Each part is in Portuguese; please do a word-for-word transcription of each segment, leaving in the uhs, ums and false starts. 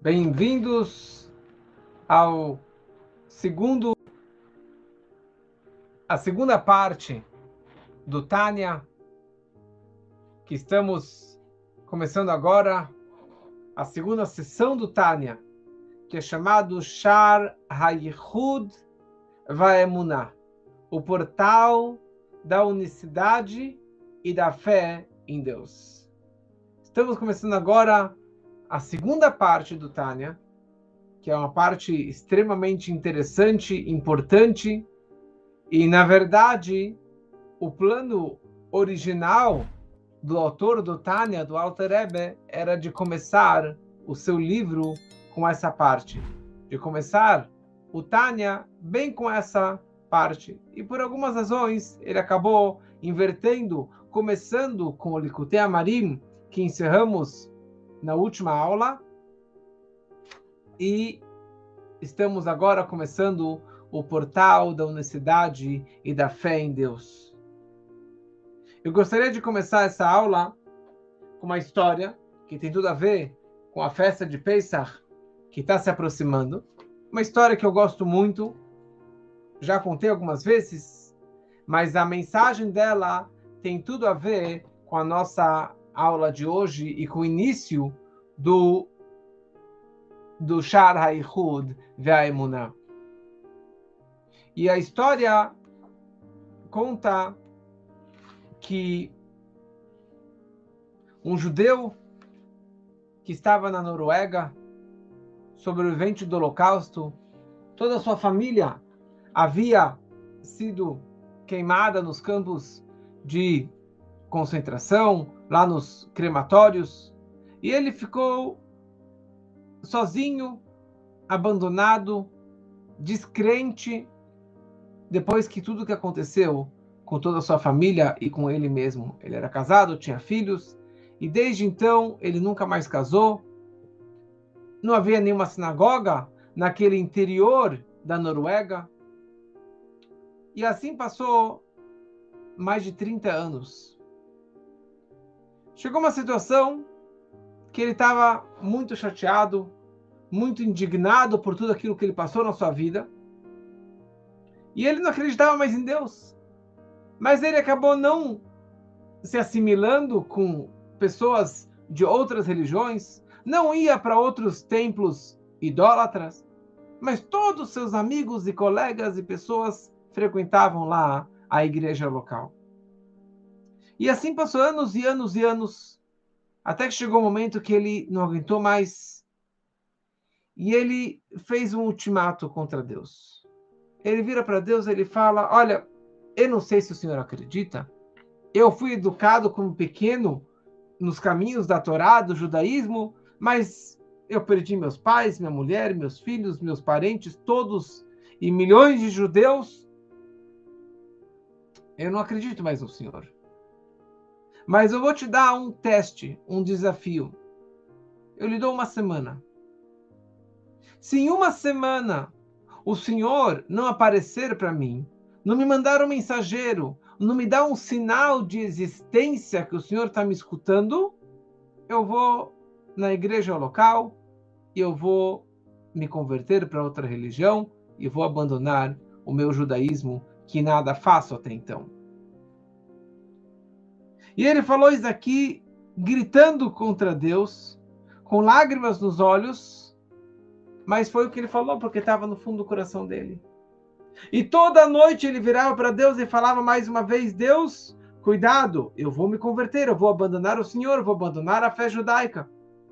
Bem-vindos ao segundo, a segunda parte do Tânia, que estamos começando agora, a segunda sessão do Tânia, que é chamado Shar HaYichud VaEmunah, o portal da unicidade e da fé em Deus. Estamos começando agora a segunda parte do Tânia, que é uma parte extremamente interessante, importante, e, na verdade, o plano original do autor do Tânia, do Alter Rebbe, era de começar o seu livro com essa parte, de começar o Tânia bem com essa parte. E por algumas razões, ele acabou invertendo, começando com o Likutei Amarim, que encerramos na última aula, e estamos agora começando o portal da unicidade e da fé em Deus. Eu gostaria de começar essa aula com uma história que tem tudo a ver com a festa de Pesach, que está se aproximando. Uma história que eu gosto muito, já contei algumas vezes, mas a mensagem dela tem tudo a ver com a nossa aula de hoje e com o início do, do Shar HaYichud VaEmunah. E a história conta que um judeu que estava na Noruega, sobrevivente do Holocausto, toda a sua família havia sido queimada nos campos de concentração, lá nos crematórios, e ele ficou sozinho, abandonado, descrente, depois que tudo que aconteceu com toda a sua família e com ele mesmo. Ele era casado, tinha filhos, e desde então ele nunca mais casou. Não havia nenhuma sinagoga naquele interior da Noruega. E assim passou mais de trinta anos. Chegou uma situação que ele estava muito chateado, muito indignado por tudo aquilo que ele passou na sua vida. E ele não acreditava mais em Deus. Mas ele acabou não se assimilando com pessoas de outras religiões, não ia para outros templos idólatras, mas todos seus amigos e colegas e pessoas frequentavam lá a igreja local. E assim passou anos e anos e anos, até que chegou o momento que ele não aguentou mais, e ele fez um ultimato contra Deus. Ele vira para Deus e ele fala: olha, eu não sei se o senhor acredita, eu fui educado como pequeno nos caminhos da Torá, do judaísmo, mas eu perdi meus pais, minha mulher, meus filhos, meus parentes, todos, e milhões de judeus. Eu não acredito mais no senhor. Mas eu vou te dar um teste, um desafio. Eu lhe dou uma semana. Se em uma semana o senhor não aparecer para mim, não me mandar um mensageiro, não me dar um sinal de existência que o senhor está me escutando, eu vou na igreja local e eu vou me converter para outra religião e vou abandonar o meu judaísmo, que nada faço até então. E ele falou isso aqui, gritando contra Deus, com lágrimas nos olhos, mas foi o que ele falou, porque estava no fundo do coração dele. E toda noite ele virava para Deus e falava mais uma vez: Deus, cuidado, eu vou me converter, eu vou abandonar o Senhor, eu vou abandonar a fé judaica.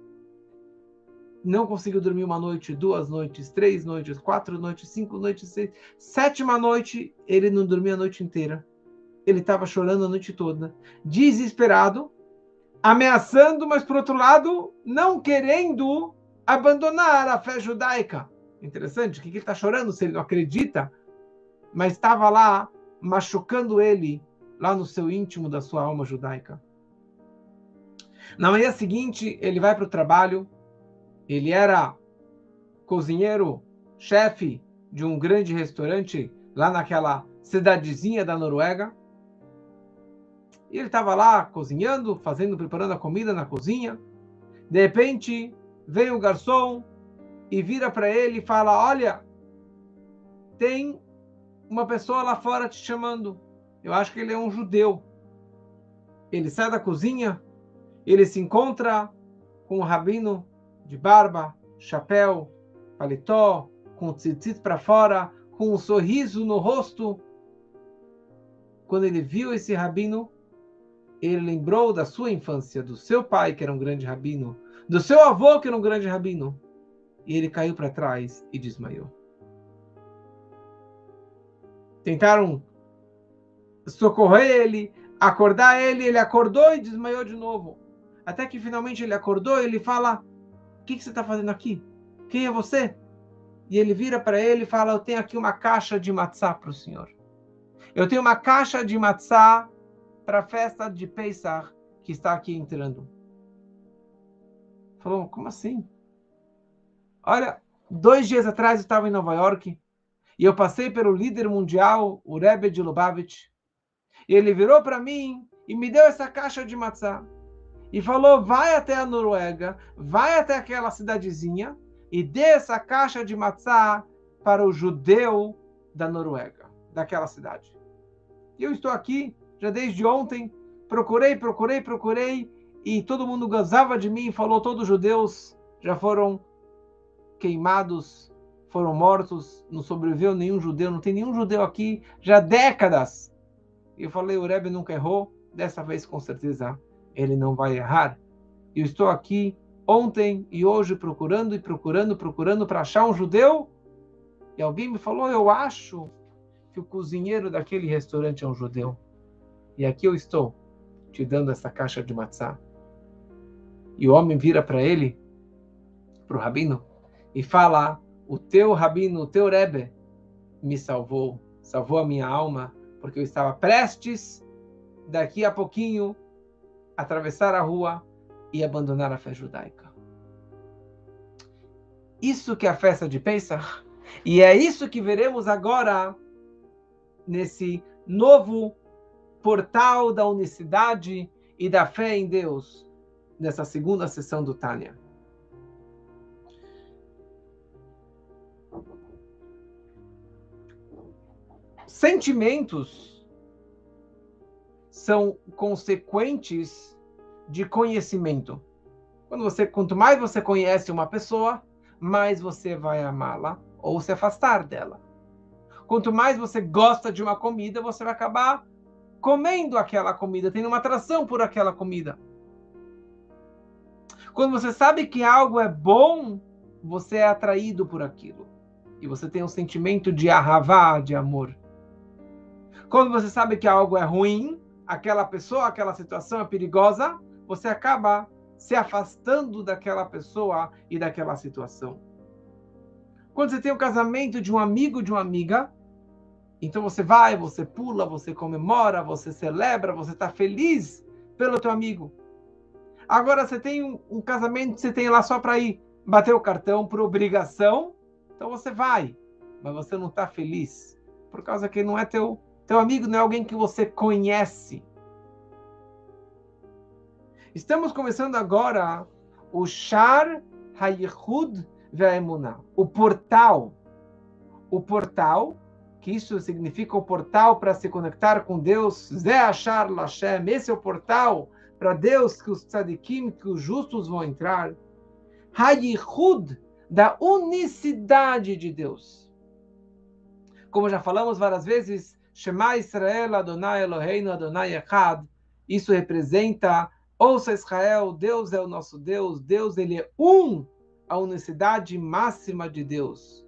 Não conseguiu dormir uma noite, duas noites, três noites, quatro noites, cinco noites, seis. Sétima noite, ele não dormia a noite inteira. Ele estava chorando a noite toda, desesperado, ameaçando, mas por outro lado, não querendo abandonar a fé judaica. Interessante, o que ele está chorando se ele não acredita? Mas estava lá, machucando ele, lá no seu íntimo da sua alma judaica. Na manhã seguinte, ele vai para o trabalho. Ele era cozinheiro, chefe de um grande restaurante lá naquela cidadezinha da Noruega. E ele estava lá cozinhando, fazendo, preparando a comida na cozinha. De repente, veio o garçom e vira para ele e fala: olha, tem uma pessoa lá fora te chamando. Eu acho que ele é um judeu. Ele sai da cozinha, ele se encontra com o rabino de barba, chapéu, paletó, com o tzitzit para fora, com um sorriso no rosto. Quando ele viu esse rabino, ele lembrou da sua infância, do seu pai, que era um grande rabino, do seu avô, que era um grande rabino. E ele caiu para trás e desmaiou. Tentaram socorrer ele, acordar ele, ele acordou e desmaiou de novo. Até que finalmente ele acordou e ele fala: o que, que você está fazendo aqui? Quem é você? E ele vira para ele e fala: eu tenho aqui uma caixa de matzá para o senhor. Eu tenho uma caixa de matzá para a festa de Pesach que está aqui entrando. Falou: como assim? Olha, dois dias atrás eu estava em Nova York e eu passei pelo líder mundial, o Rebbe de Lubavitch, e ele virou para mim e me deu essa caixa de matzá e falou: vai até a Noruega, vai até aquela cidadezinha e dê essa caixa de matzá para o judeu da Noruega, daquela cidade. E eu estou aqui já desde ontem, procurei, procurei, procurei, e todo mundo gozava de mim e falou: todos os judeus já foram queimados, foram mortos, não sobreviveu nenhum judeu, não tem nenhum judeu aqui já há décadas. E eu falei: o Rebbe nunca errou, dessa vez com certeza ele não vai errar. Eu estou aqui ontem e hoje procurando e procurando, procurando para achar um judeu, e alguém me falou: eu acho que o cozinheiro daquele restaurante é um judeu. E aqui eu estou, te dando essa caixa de matzá. E o homem vira para ele, para o rabino, e fala: o teu rabino, o teu Rebbe, me salvou, salvou a minha alma, porque eu estava prestes, daqui a pouquinho, atravessar a rua e abandonar a fé judaica. Isso que é a festa de Pesach, e é isso que veremos agora nesse novo portal da unicidade e da fé em Deus, nessa segunda sessão do Tânia. Sentimentos são consequentes de conhecimento. Quando você, quanto mais você conhece uma pessoa, mais você vai amá-la ou se afastar dela. Quanto mais você gosta de uma comida, você vai acabar comendo aquela comida, tendo uma atração por aquela comida. Quando você sabe que algo é bom, você é atraído por aquilo. E você tem um sentimento de ahavá, de amor. Quando você sabe que algo é ruim, aquela pessoa, aquela situação é perigosa, você acaba se afastando daquela pessoa e daquela situação. Quando você tem um casamento de um amigo, de uma amiga, então você vai, você pula, você comemora, você celebra, você está feliz pelo teu amigo. Agora você tem um, um casamento que você tem lá só para ir bater o cartão por obrigação, então você vai, mas você não está feliz, por causa que não é teu, teu amigo, não é alguém que você conhece. Estamos começando agora o Shar HaYichud VeEmunah, o portal. O portal, que isso significa o portal para se conectar com Deus, Ze Ashar Lashem, esse é o portal para Deus, que os tzadikim, que os justos vão entrar. HaYichud, da unicidade de Deus. Como já falamos várias vezes, Shema Israel, Adonai Eloheinu, Adonai Echad, isso representa: ouça Israel, Deus é o nosso Deus, Deus ele é um, a unicidade máxima de Deus.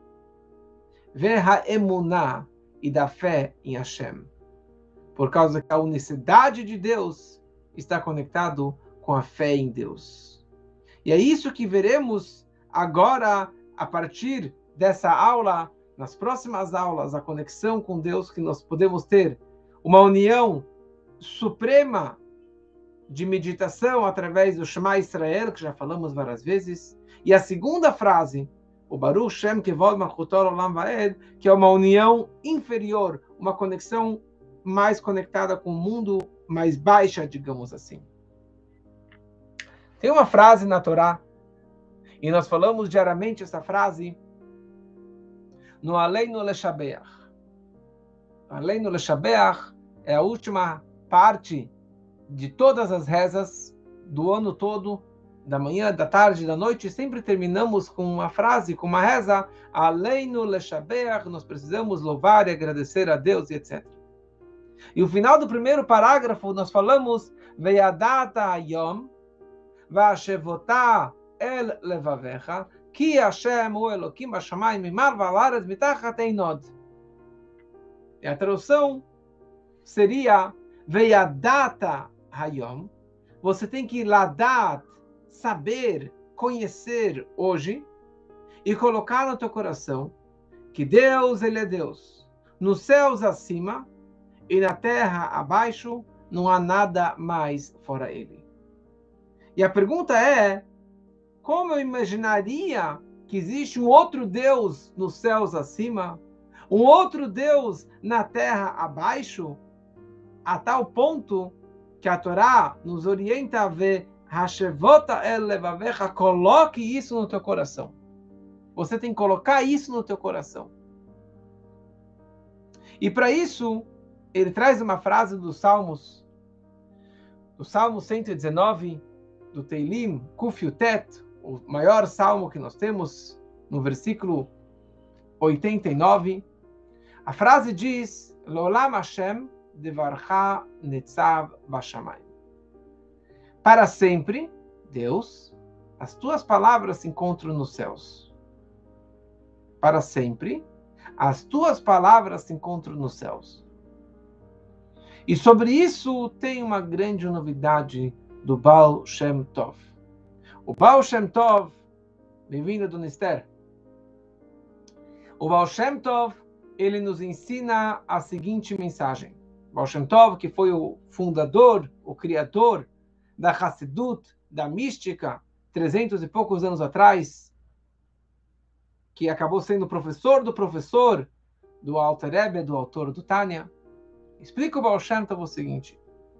Veha emuná, e da fé em Hashem. Por causa que a unicidade de Deus está conectado com a fé em Deus. E é isso que veremos agora, a partir dessa aula, nas próximas aulas, a conexão com Deus, que nós podemos ter uma união suprema de meditação através do Shema Israel, que já falamos várias vezes. E a segunda frase, o Baruch Shem Kevod Malchuto Olam Vaed, que é uma união inferior, uma conexão mais conectada com o mundo mais baixa, digamos assim. Tem uma frase na Torá, E nós falamos diariamente essa frase no Aleinu Leshabeach. Aleinu Leshabeach é a última parte de todas as rezas do ano todo, da manhã, da tarde, da noite. Sempre terminamos com uma frase, com uma reza, Aleinu Leshabeach, nós precisamos louvar e agradecer a Deus e etcétera. E o final do primeiro parágrafo nós falamos Veyadata Hayom Vashevotah El Levavecha Ki Hashem Hu Elokim Hashamayim Mimar Valaretz Mitachat Einod. E a tradução seria Veyadata Hayom. Você tem que ladat, saber, conhecer hoje e colocar no teu coração que Deus, Ele é Deus. Nos céus acima e na terra abaixo não há nada mais fora Ele. E a pergunta é, como eu imaginaria que existe um outro Deus nos céus acima, um outro Deus na terra abaixo, a tal ponto que a Torá nos orienta a ver Hashevota el levavecha, coloque isso no teu coração. Você tem que colocar isso no teu coração. E para isso, ele traz uma frase dos Salmos, do Salmo cento e dezenove, do Teilim, Kuf Yutet, o maior salmo que nós temos, no versículo oitenta e nove. A frase diz, Lolam Hashem devarcha netzav bashamayim. Para sempre, Deus, as tuas palavras se encontram nos céus. Para sempre, as tuas palavras se encontram nos céus. E sobre isso tem uma grande novidade do Baal Shem Tov. O Baal Shem Tov, bem-vindo do Nister. O Baal Shem Tov, ele nos ensina a seguinte mensagem. O Baal Shem Tov, que foi o fundador, o criador da Hassidut, da mística, trezentos e poucos anos atrás, que acabou sendo professor do professor do Alter Rebbe, do autor do Tânia. Explica o Baal Shem Tov o seguinte.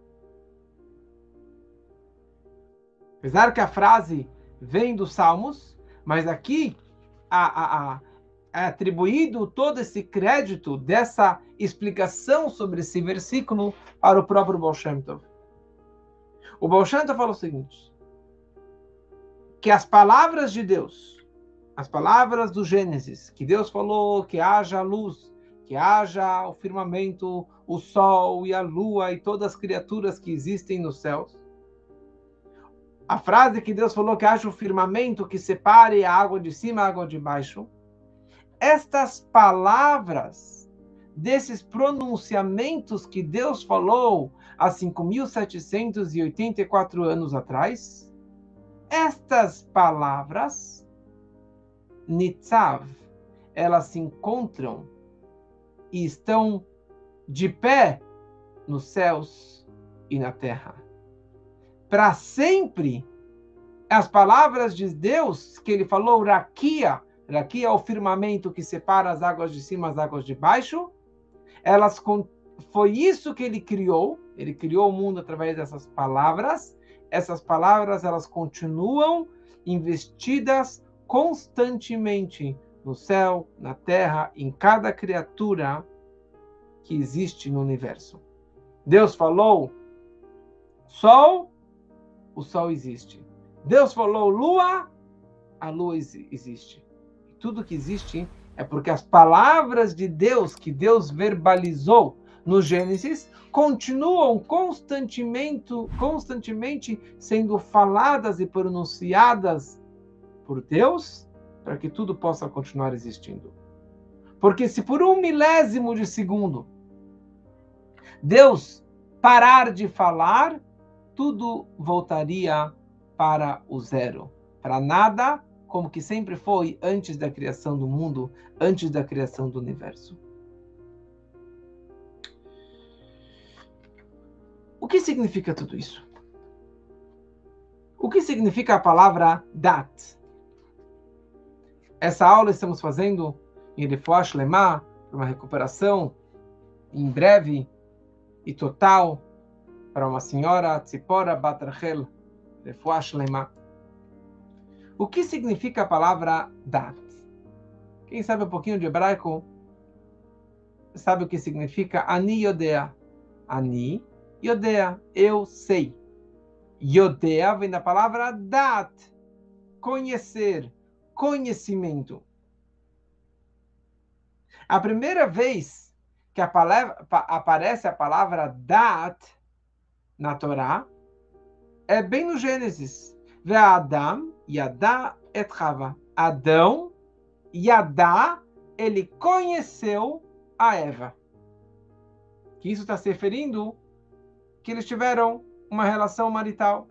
Apesar que a frase vem dos Salmos, mas aqui a, a, a, é atribuído todo esse crédito dessa explicação sobre esse versículo para o próprio Baal Shem Tov. O Baal Shem Tov fala o seguinte, que as palavras de Deus, as palavras do Gênesis, que Deus falou que haja luz, que haja o firmamento, o sol e a lua e todas as criaturas que existem nos céus. A frase que Deus falou que haja o firmamento que separe a água de cima e a água de baixo. Estas palavras, desses pronunciamentos que Deus falou há cinco mil setecentos e oitenta e quatro anos atrás, estas palavras, Nitzav, elas se encontram e estão de pé nos céus e na terra. Para sempre, as palavras de Deus que ele falou, Rakia, Rakia é o firmamento que separa as águas de cima e as águas de baixo, elas, foi isso que ele criou, ele criou o mundo através dessas palavras, essas palavras elas continuam investidas constantemente no céu, na terra, em cada criatura que existe no universo. Deus falou, sol, o sol existe. Deus falou lua, a lua existe. E tudo que existe é porque as palavras de Deus, que Deus verbalizou no Gênesis, continuam constantemente, constantemente sendo faladas e pronunciadas por Deus, para que tudo possa continuar existindo. Porque se por um milésimo de segundo Deus parar de falar, tudo voltaria para o zero, para nada, como que sempre foi antes da criação do mundo, antes da criação do universo. O que significa tudo isso? O que significa a palavra dat? Essa aula estamos fazendo em Refuah Shlema, uma recuperação em breve e total para uma senhora, Tzipora Bat Rachel, Refuah Shlema. O que significa a palavra dat? Quem sabe um pouquinho de hebraico sabe o que significa Ani Yodea. Ani Yodea, eu sei. Yodea vem da palavra dat, conhecer, conhecimento. A primeira vez que a palavra, aparece a palavra dat na Torá é bem no Gênesis. Ve'adam yada et Chava. Adão, yada, ele conheceu a Eva. Que isso está se referindo que eles tiveram uma relação marital.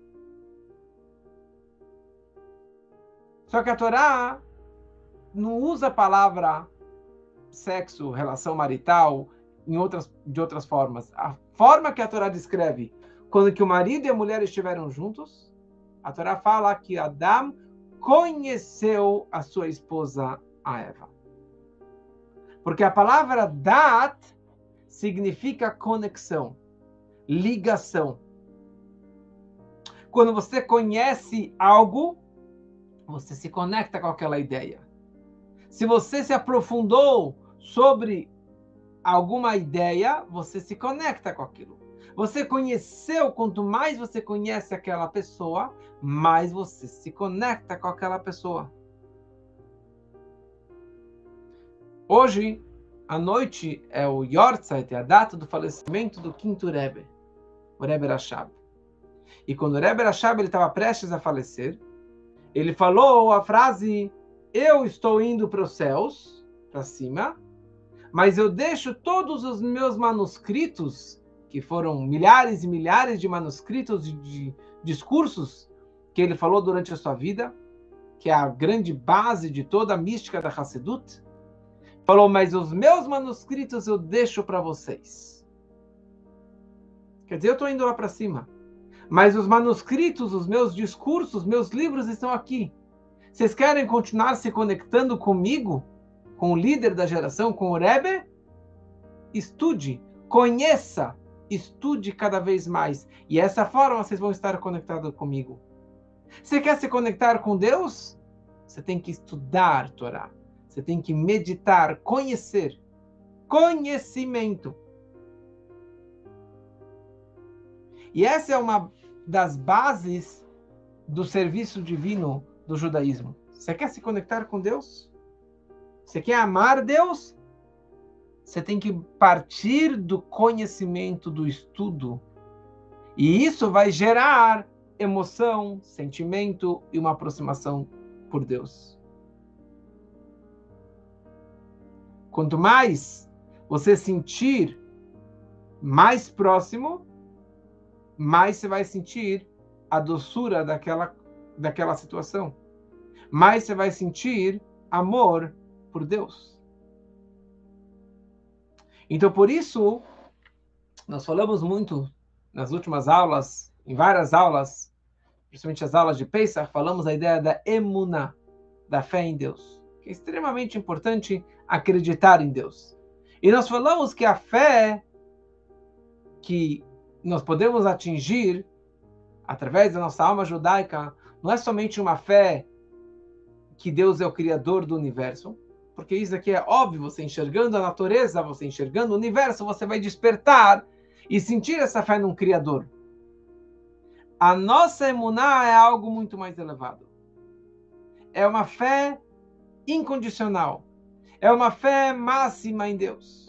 Só que a Torá não usa a palavra sexo, relação marital, em outras, de outras formas. A forma que a Torá descreve, quando que o marido e a mulher estiveram juntos, a Torá fala que Adão conheceu a sua esposa, a Eva. Porque a palavra dat significa conexão, ligação. Quando você conhece algo, você se conecta com aquela ideia. Se você se aprofundou sobre alguma ideia, você se conecta com aquilo. Você conheceu, quanto mais você conhece aquela pessoa, mais você se conecta com aquela pessoa. Hoje, à noite, é o Yortzeit, é a data do falecimento do quinto Rebbe, o Rebbe Rashab. E quando o Rebbe Rashab estava prestes a falecer, ele falou a frase: eu estou indo para os céus, para cima, mas eu deixo todos os meus manuscritos, que foram milhares e milhares de manuscritos de, de discursos que ele falou durante a sua vida, que é a grande base de toda a mística da Hassedut. Falou, mas os meus manuscritos eu deixo para vocês. Quer dizer, eu estou indo lá para cima. Mas os manuscritos, os meus discursos, os meus livros estão aqui. Vocês querem continuar se conectando comigo? Com o líder da geração, com o Rebbe? Estude, conheça, estude cada vez mais. E dessa forma vocês vão estar conectados comigo. Você quer se conectar com Deus? Você tem que estudar a Torá. Você tem que meditar, conhecer. Conhecimento. E essa é uma das bases do serviço divino do judaísmo. Você quer se conectar com Deus? Você quer amar Deus? Você tem que partir do conhecimento, do estudo. E isso vai gerar emoção, sentimento e uma aproximação por Deus. Quanto mais você sentir mais próximo, mais você vai sentir a doçura daquela, daquela situação. Mais você vai sentir amor por Deus. Então, por isso, nós falamos muito nas últimas aulas, em várias aulas, principalmente as aulas de Pesach, falamos a ideia da emuná, da fé em Deus, que é extremamente importante acreditar em Deus. E nós falamos que a fé que nós podemos atingir através da nossa alma judaica não é somente uma fé que Deus é o criador do universo, porque isso aqui é óbvio, você enxergando a natureza, você enxergando o universo, você vai despertar e sentir essa fé num criador. A nossa emuná é algo muito mais elevado. É uma fé incondicional. É uma fé máxima em Deus.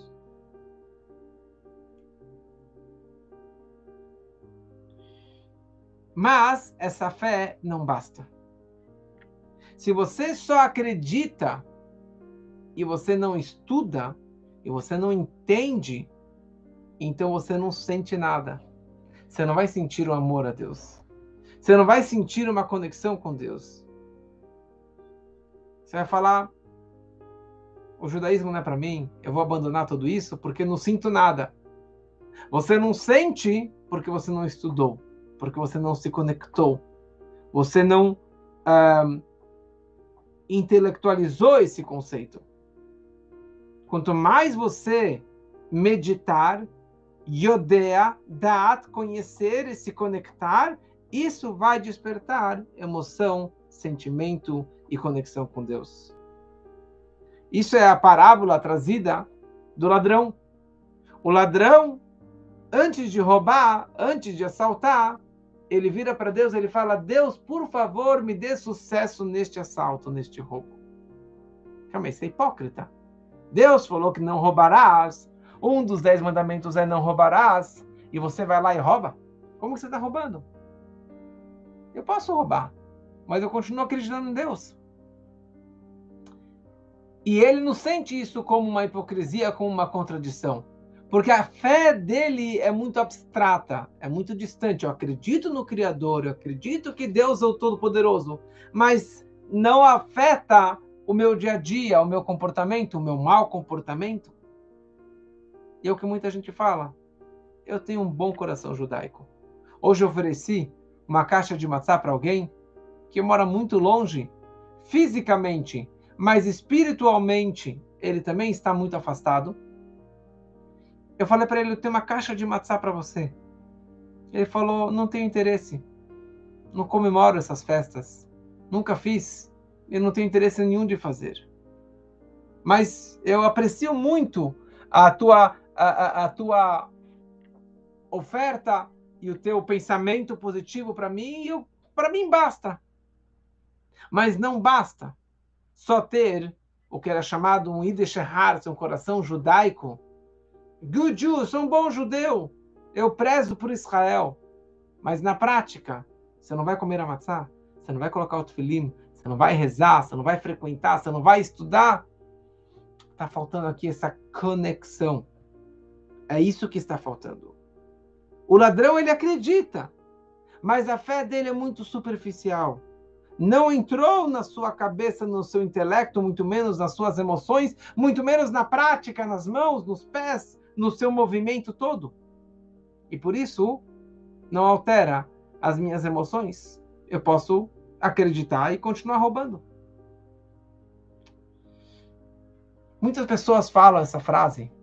Mas essa fé não basta. Se você só acredita e você não estuda e você não entende, então você não sente nada. Você não vai sentir o amor a Deus. Você não vai sentir uma conexão com Deus. Você vai falar, o judaísmo não é para mim, eu vou abandonar tudo isso porque não sinto nada. Você não sente porque você não estudou, porque você não se conectou. Você não ah, intelectualizou esse conceito. Quanto mais você meditar, Yodea, Da'at, conhecer e se conectar, isso vai despertar emoção, sentimento e conexão com Deus. Isso é a parábola trazida do ladrão. O ladrão, antes de roubar, antes de assaltar, ele vira para Deus, ele fala: Deus, por favor, me dê sucesso neste assalto, neste roubo. Calma aí, você é hipócrita. Deus falou que não roubarás. Um dos dez mandamentos é não roubarás. E você vai lá e rouba? Como você está roubando? Eu posso roubar, mas eu continuo acreditando em Deus. E ele não sente isso como uma hipocrisia, como uma contradição. Porque a fé dele é muito abstrata, é muito distante. Eu acredito no Criador, eu acredito que Deus é o Todo-Poderoso, mas não afeta o meu dia a dia, o meu comportamento, o meu mau comportamento. E é o que muita gente fala. Eu tenho um bom coração judaico. Hoje eu ofereci uma caixa de matzá para alguém que mora muito longe, fisicamente, mas espiritualmente ele também está muito afastado. Eu falei para ele: eu tenho uma caixa de matzá para você. Ele falou: não tenho interesse. Não comemoro essas festas. Nunca fiz. E não tenho interesse nenhum de fazer. Mas eu aprecio muito a tua, a, a, a tua oferta e o teu pensamento positivo para mim. E para mim basta. Mas não basta só ter o que era chamado um Yiddish Herz, um coração judaico. Good Jew, sou um bom judeu. Eu prezo por Israel. Mas na prática, você não vai comer a matzá, você não vai colocar o tefilim, você não vai rezar, você não vai frequentar, você não vai estudar. Está faltando aqui essa conexão. É isso que está faltando. O ladrão, ele acredita, mas a fé dele é muito superficial. Não entrou na sua cabeça, no seu intelecto, muito menos nas suas emoções, muito menos na prática, nas mãos, nos pés, no seu movimento todo. E por isso, não altera as minhas emoções. Eu posso acreditar e continuar roubando. Muitas pessoas falam essa frase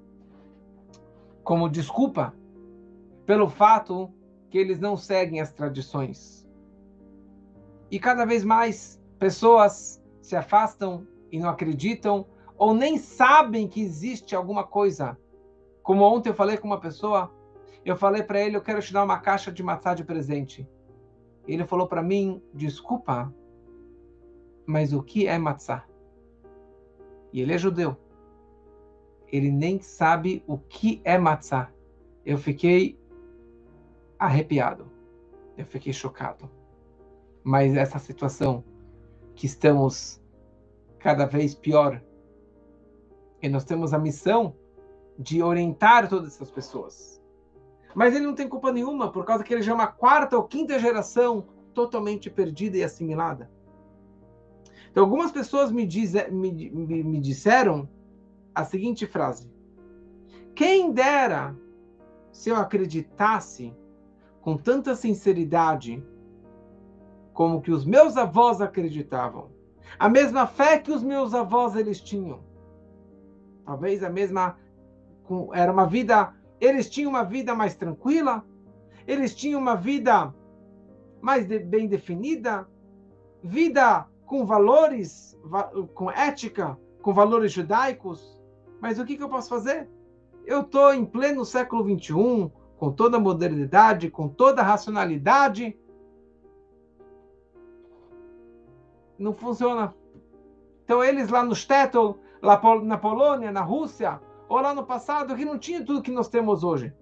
como desculpa pelo fato que eles não seguem as tradições. E cada vez mais pessoas se afastam e não acreditam ou nem sabem que existe alguma coisa. Como ontem eu falei com uma pessoa, eu falei para ele: eu quero te dar uma caixa de matzá de presente. Ele falou para mim: desculpa, mas o que é matzá? E ele é judeu. Ele nem sabe o que é matzá. Eu fiquei arrepiado. Eu fiquei chocado. Mas essa situação que estamos cada vez pior, e nós temos a missão de orientar todas essas pessoas. Mas ele não tem culpa nenhuma, por causa que ele já é uma quarta ou quinta geração totalmente perdida e assimilada. Então, algumas pessoas me, diz, me, me, me disseram a seguinte frase: quem dera se eu acreditasse com tanta sinceridade como que os meus avós acreditavam, a mesma fé que os meus avós eles tinham. Talvez a mesma, era uma vida, eles tinham uma vida mais tranquila, eles tinham uma vida mais de, bem definida, vida com valores, com ética, com valores judaicos. Mas o que, que eu posso fazer? Eu estou em pleno século vinte e um, com toda a modernidade, com toda a racionalidade. Não funciona. Então eles lá no Shtetl, lá na Polônia, na Rússia, ou lá no passado, que não tinha tudo que nós temos hoje.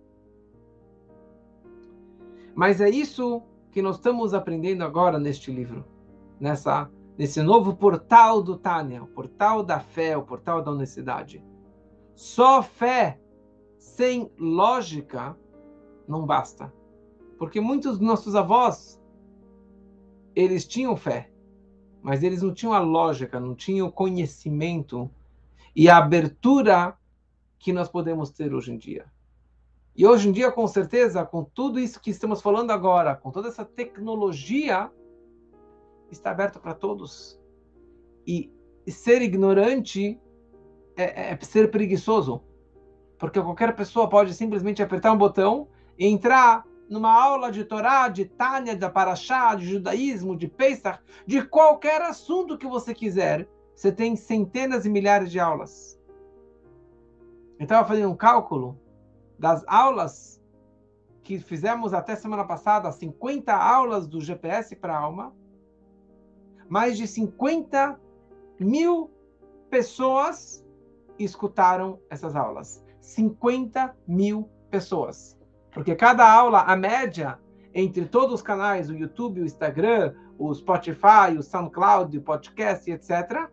Mas é isso que nós estamos aprendendo agora neste livro, nessa, nesse novo portal do Tânia, o portal da fé, o portal da honestidade. Só fé sem lógica não basta. Porque muitos dos nossos avós, eles tinham fé, mas eles não tinham a lógica, não tinham o conhecimento e a abertura que nós podemos ter hoje em dia. E hoje em dia, com certeza, com tudo isso que estamos falando agora, com toda essa tecnologia, está aberto para todos. E ser ignorante é, é ser preguiçoso, porque qualquer pessoa pode simplesmente apertar um botão e entrar numa aula de Torá, de Tânia, da Parashá, de judaísmo, de Pesach, de qualquer assunto que você quiser, você tem centenas e milhares de aulas. Eu estava fazendo um cálculo das aulas que fizemos até semana passada, cinquenta aulas do G P S para a alma, mais de cinquenta mil pessoas escutaram essas aulas. cinquenta mil pessoas. Porque cada aula, a média, entre todos os canais, o YouTube, o Instagram, o Spotify, o SoundCloud, o podcast, etcétera,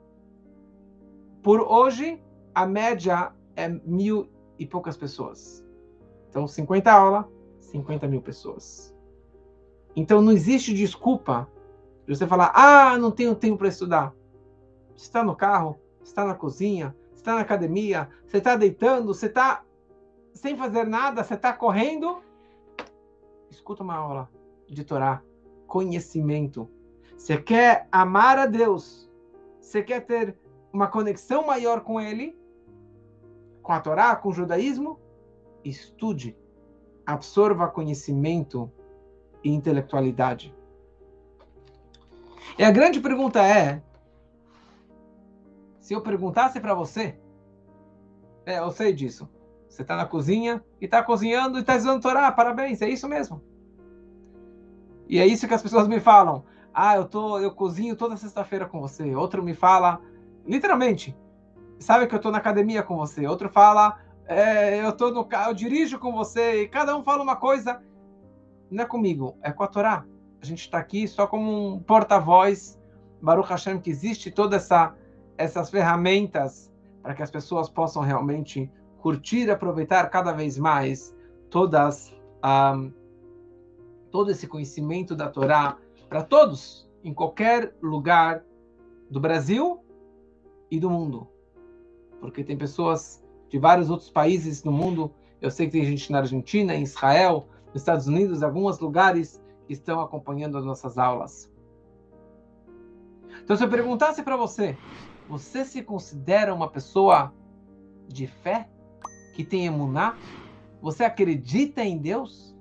por hoje, a média é mil e poucas pessoas. Então, cinquenta aulas, cinquenta mil pessoas. Então, não existe desculpa de você falar, ah, não tenho tempo para estudar. Você está no carro, você está na cozinha, você está na academia, você está deitando, você está sem fazer nada, você está correndo. Escuta uma aula de Torá, conhecimento. Você quer amar a Deus, você quer ter uma conexão maior com Ele, com a Torá, com o judaísmo, estude, absorva conhecimento e intelectualidade. E a grande pergunta é, se eu perguntasse para você, é, eu sei disso, você está na cozinha e está cozinhando e está estudando Torá, parabéns, é isso mesmo. E é isso que as pessoas me falam, ah, eu, tô, eu cozinho toda sexta-feira com você. Outro me fala, literalmente, sabe que eu estou na academia com você. Outro fala, é, eu tô no carro, eu dirijo com você. E cada um fala uma coisa. Não é comigo, é com a Torá. A gente está aqui só como um porta-voz, Baruch Hashem, que existe todas essa, essas ferramentas para que as pessoas possam realmente curtir e aproveitar cada vez mais todas, um, todo esse conhecimento da Torá para todos, em qualquer lugar do Brasil e do mundo. Porque tem pessoas de vários outros países no mundo. Eu sei que tem gente na Argentina, em Israel, nos Estados Unidos, em alguns lugares que estão acompanhando as nossas aulas. Então, se eu perguntasse para você, você se considera uma pessoa de fé? Que tem emuná? Você acredita em Deus?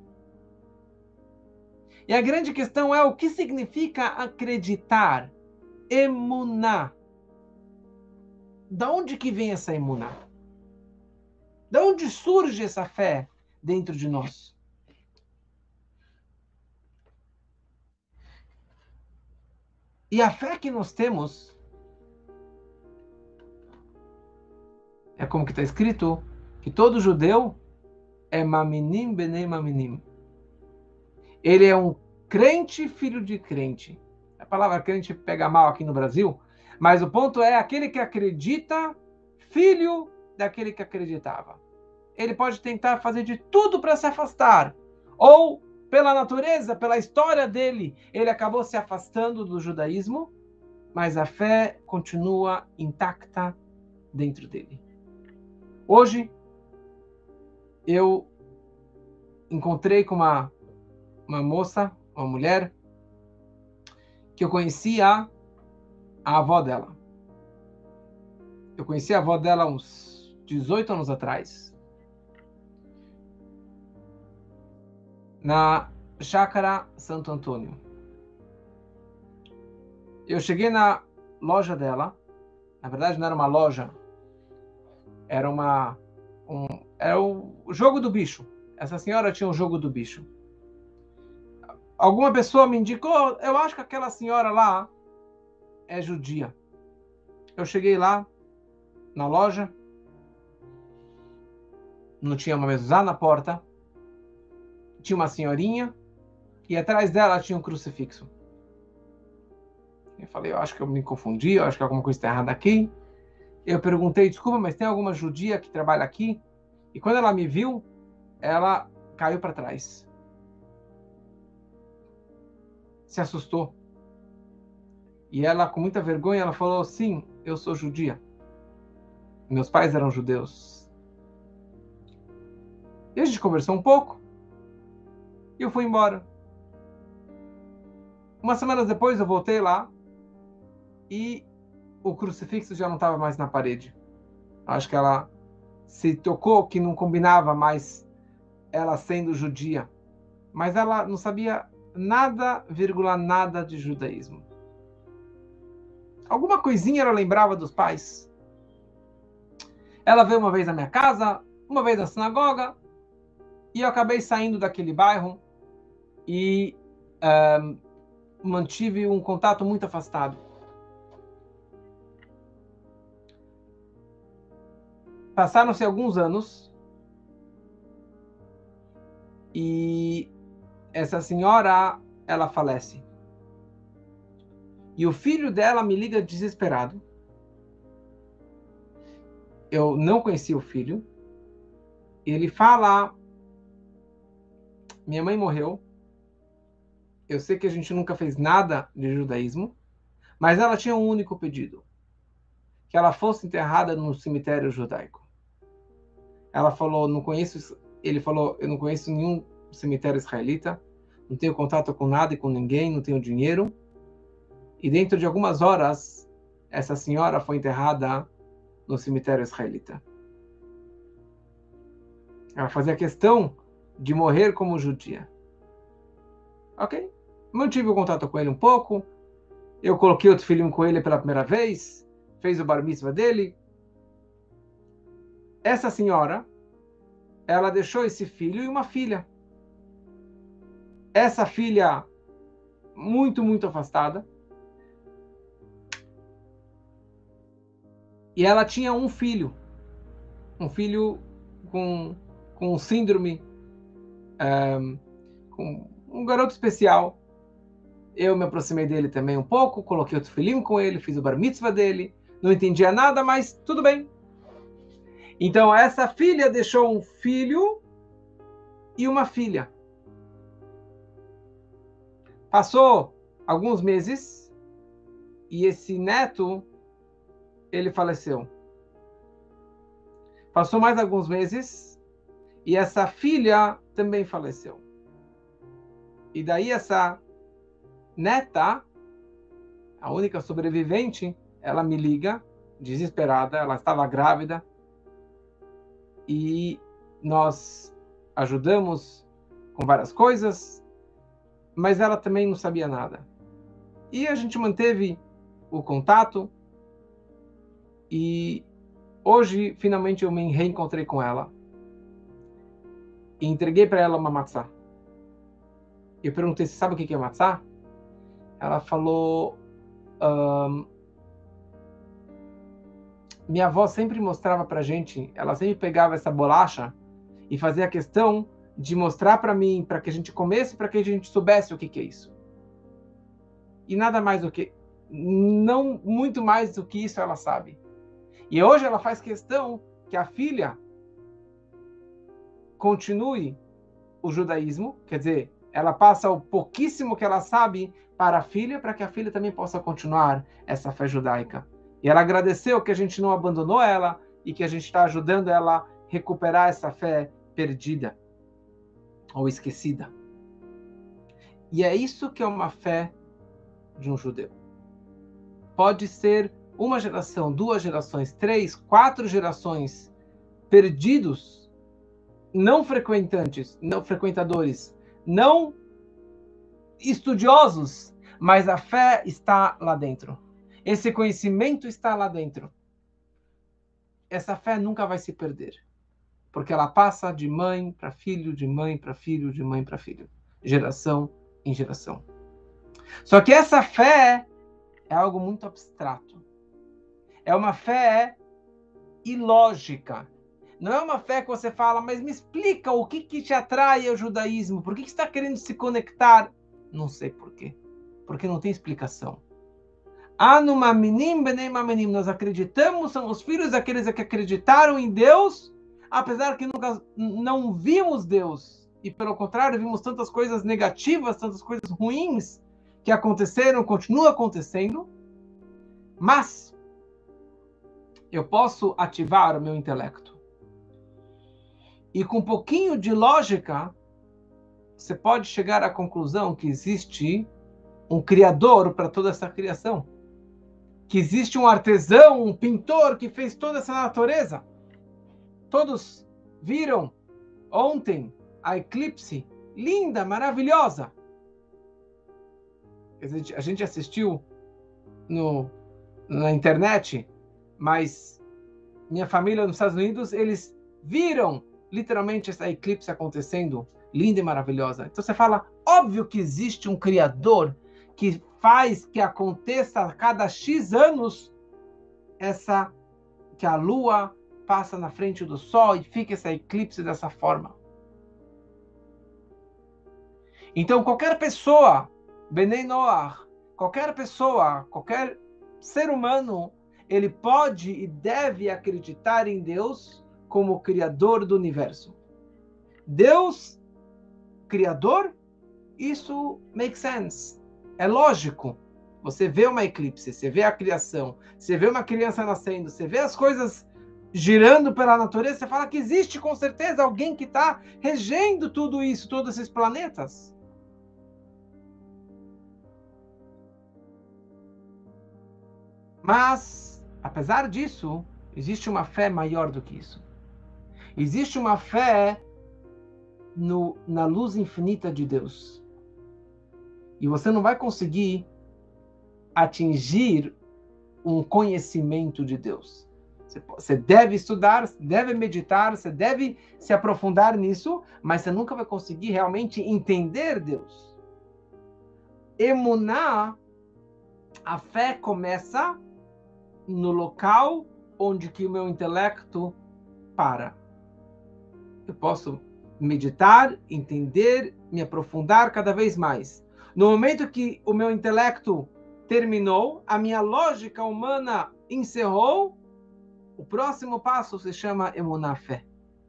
E a grande questão é o que significa acreditar? Emuná. Da onde que vem essa emuná? Da onde surge essa fé dentro de nós? E a fé que nós temos é como que está escrito, que todo judeu é maminim benei maminim. Ele é um crente, filho de crente. A palavra crente pega mal aqui no Brasil, mas o ponto é aquele que acredita, filho daquele que acreditava. Ele pode tentar fazer de tudo para se afastar, ou pela natureza, pela história dele, ele acabou se afastando do judaísmo, mas a fé continua intacta dentro dele. Hoje, eu encontrei com uma, uma moça, uma mulher, que eu conhecia a avó dela. Eu conheci a avó dela uns dezoito anos atrás, na Chácara Santo Antônio. Eu cheguei na loja dela, na verdade não era uma loja, era uma um, era o jogo do bicho. Essa senhora tinha o jogo do bicho. Alguma pessoa me indicou, eu acho que aquela senhora lá é judia. Eu cheguei lá na loja, não tinha uma mezuzá na porta, tinha uma senhorinha e atrás dela tinha um crucifixo. Eu falei, eu acho que eu me confundi, eu acho que alguma coisa está errada aqui. Eu perguntei, desculpa, mas tem alguma judia que trabalha aqui? E quando ela me viu, ela caiu para trás. Se assustou. E ela, com muita vergonha, ela falou, sim, eu sou judia. Meus pais eram judeus. E a gente conversou um pouco. E eu fui embora. Umas semanas depois eu voltei lá. E o crucifixo já não estava mais na parede. Acho que ela se tocou que não combinava mais ela sendo judia. mas ela não sabia nada, vírgula, nada de judaísmo. Alguma coisinha ela lembrava dos pais. Ela veio uma vez na minha casa, uma vez na sinagoga, e eu acabei saindo daquele bairro e um, mantive um contato muito afastado. Passaram-se alguns anos e essa senhora, ela falece. E o filho dela me liga desesperado. Eu não conhecia o filho. Ele fala: minha mãe morreu. Eu sei que a gente nunca fez nada de judaísmo, mas ela tinha um único pedido: que ela fosse enterrada no cemitério judaico. Ela falou: não conheço. Ele falou: eu não conheço nenhum cemitério israelita, não tenho contato com nada e com ninguém, não tenho dinheiro. E dentro de algumas horas, essa senhora foi enterrada no cemitério israelita. Ela fazia questão de morrer como judia. Ok? Mantive o contato com ele um pouco. Eu coloquei outro filhinho com ele pela primeira vez. Fez o bar mitzvah dele. Essa senhora, ela deixou esse filho e uma filha. Essa filha, muito, muito afastada. E ela tinha um filho. Um filho com, com síndrome. Um, com um garoto especial. Eu me aproximei dele também um pouco, coloquei outro filhinho com ele, fiz o bar mitzvah dele, não entendia nada, mas tudo bem. Então essa filha deixou um filho e uma filha. Passou alguns meses e esse neto, ele faleceu. Passou mais alguns meses e essa filha também faleceu. E daí essa neta, a única sobrevivente, ela me liga, desesperada, ela estava grávida, e nós ajudamos com várias coisas, mas ela também não sabia nada. E a gente manteve o contato, e hoje, finalmente, eu me reencontrei com ela, e entreguei para ela uma matzá. Eu perguntei: você sabe o que é matzá? Ela falou: um, minha avó sempre mostrava pra gente, ela sempre pegava essa bolacha e fazia questão de mostrar para mim, para que a gente comesse, para que a gente soubesse o que, que é isso. E nada mais do que, não muito mais do que isso ela sabe. E hoje ela faz questão que a filha continue o judaísmo, quer dizer, ela passa o pouquíssimo que ela sabe para a filha, para que a filha também possa continuar essa fé judaica. E ela agradeceu que a gente não abandonou ela e que a gente está ajudando ela a recuperar essa fé perdida ou esquecida. E é isso que é uma fé de um judeu. Pode ser uma geração, duas gerações, três, quatro gerações perdidos, não frequentantes, não frequentadores, não estudiosos, mas a fé está lá dentro. Esse conhecimento está lá dentro. Essa fé nunca vai se perder, porque ela passa de mãe para filho, de mãe para filho, de mãe para filho, geração em geração. Só que essa fé é algo muito abstrato. É uma fé ilógica. Não é uma fé que você fala: mas me explica o que, que te atrai ao judaísmo, por que, que você está querendo se conectar? Não sei por quê, porque não tem explicação. Anu maminim benei maminim, nós acreditamos, somos os filhos daqueles que acreditaram em Deus, apesar que nunca não vimos Deus, e pelo contrário, vimos tantas coisas negativas, tantas coisas ruins que aconteceram, continuam acontecendo, mas eu posso ativar o meu intelecto. E com um pouquinho de lógica, você pode chegar à conclusão que existe um criador para toda essa criação. Que existe um artesão, um pintor que fez toda essa natureza. Todos viram ontem a eclipse linda, maravilhosa. A gente, a gente assistiu no, na internet, mas minha família nos Estados Unidos, eles viram literalmente essa eclipse acontecendo, linda e maravilhosa. Então você fala, óbvio que existe um Criador que faz que aconteça a cada X anos essa, que a Lua passa na frente do Sol e fica essa eclipse dessa forma. Então qualquer pessoa, Benei Noach, qualquer pessoa, qualquer ser humano, ele pode e deve acreditar em Deus como o Criador do universo. Deus, Criador, isso makes sense. É lógico. Você vê uma eclipse, você vê a criação, você vê uma criança nascendo, você vê as coisas girando pela natureza, você fala que existe com certeza alguém que está regendo tudo isso, todos esses planetas. Mas, apesar disso, existe uma fé maior do que isso. Existe uma fé no, na luz infinita de Deus. E você não vai conseguir atingir um conhecimento de Deus. Você, você deve estudar, deve meditar, você deve se aprofundar nisso, mas você nunca vai conseguir realmente entender Deus. Emuná, a fé começa no local onde que o meu intelecto para. Eu posso meditar, entender, me aprofundar cada vez mais. No momento que o meu intelecto terminou, a minha lógica humana encerrou, o próximo passo se chama emuná, fé.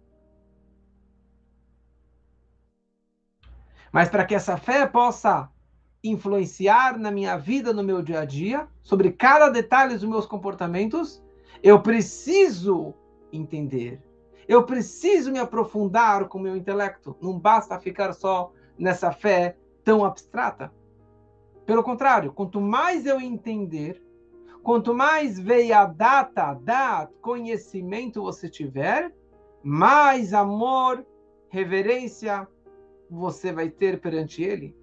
Mas para que essa fé possa influenciar na minha vida, no meu dia a dia, sobre cada detalhe dos meus comportamentos, eu preciso entender. Eu preciso me aprofundar com o meu intelecto. Não basta ficar só nessa fé tão abstrata. Pelo contrário, quanto mais eu entender, quanto mais veia a data, da conhecimento você tiver, mais amor, reverência você vai ter perante ele.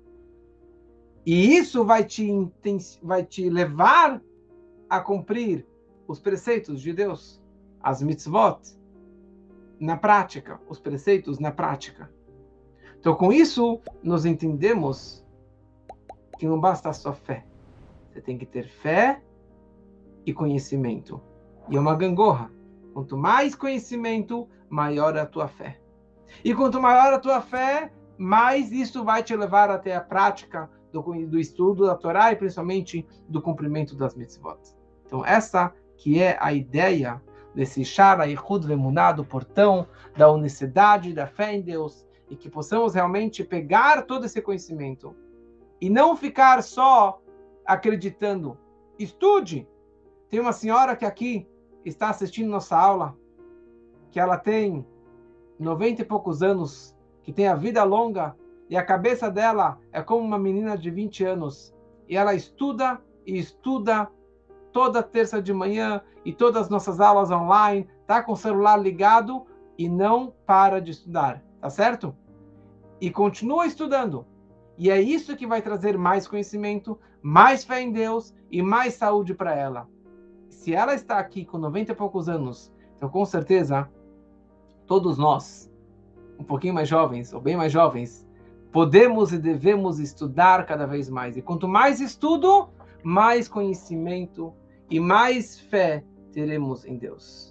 E isso vai te, vai te levar a cumprir os preceitos de Deus, as mitzvot, na prática, os preceitos na prática. Então, com isso, nós entendemos que não basta só fé. Você tem que ter fé e conhecimento. E é uma gangorra. Quanto mais conhecimento, maior é a tua fé. E quanto maior a tua fé, mais isso vai te levar até a prática do, do estudo da Torá e principalmente do cumprimento das mitzvot. Então, essa que é a ideia desse Shara Yichud Ve'emuná, do portão da unicidade, da fé em Deus, e que possamos realmente pegar todo esse conhecimento e não ficar só acreditando. Estude! Tem uma senhora que aqui está assistindo nossa aula, que ela tem noventa e poucos anos, que tem a vida longa, e a cabeça dela é como uma menina de vinte anos. E ela estuda e estuda toda terça de manhã e todas as nossas aulas online, tá com o celular ligado e não para de estudar, tá certo? E continua estudando. E é isso que vai trazer mais conhecimento, mais fé em Deus e mais saúde para ela. Se ela está aqui com noventa e poucos anos, então com certeza todos nós, um pouquinho mais jovens ou bem mais jovens, podemos e devemos estudar cada vez mais. E quanto mais estudo, mais conhecimento e mais fé teremos em Deus.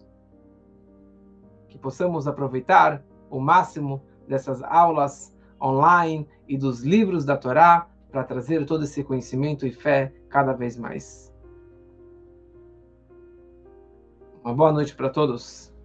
Que possamos aproveitar o máximo dessas aulas online e dos livros da Torá para trazer todo esse conhecimento e fé cada vez mais. Uma boa noite para todos.